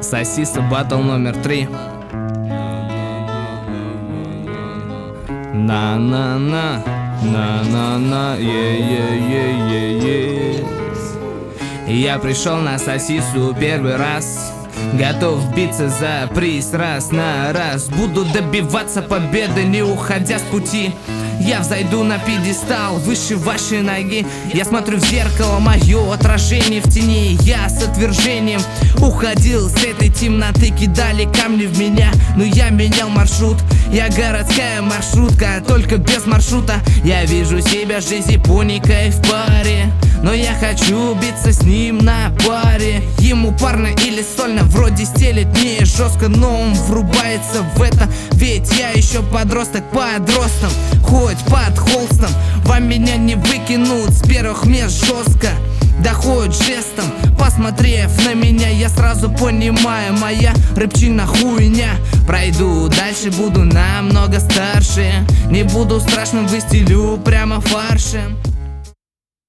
Сосиса батл номер 3. На-на-на, на-на-на, е-е-е-е-е. Я пришел на сосису первый раз, готов биться за приз раз на раз. Буду добиваться победы, не уходя с пути. Я взойду на пьедестал выше вашей ноги. Я смотрю в зеркало, мое отражение в тени. Я с отвержением уходил с этой темноты. Кидали камни в меня, но я менял маршрут. Я городская маршрутка, только без маршрута. Я вижу себя с японикой в паре, но я хочу биться с ним на паре. Ему парно или сольно, вроде стелет не жестко, но он врубается в это. Ведь я еще подросток под ростом, хоть под холстом. Вам меня не выкинут с первых мест жестко. Да хоть жестом, посмотрев на меня, я сразу понимаю, моя рыбчина хуйня. Пройду дальше, буду намного старше. Не буду страшным, выстелю прямо фаршем.